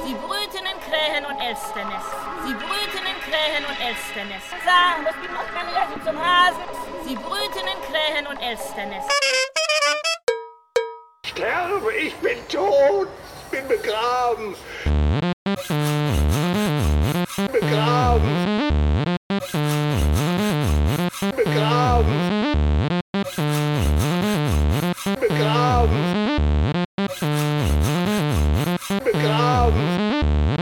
Sie brüten in Krähen- und Elsternest. Sie brüten in Krähen- und Elsternest. Sagen, was macht man Löffel zum Hasen? Sie brüten in Krähen- und Elsternest. Sterbe, ich bin tot, bin begraben. Begraben. Begraben. Begraben. Begraben.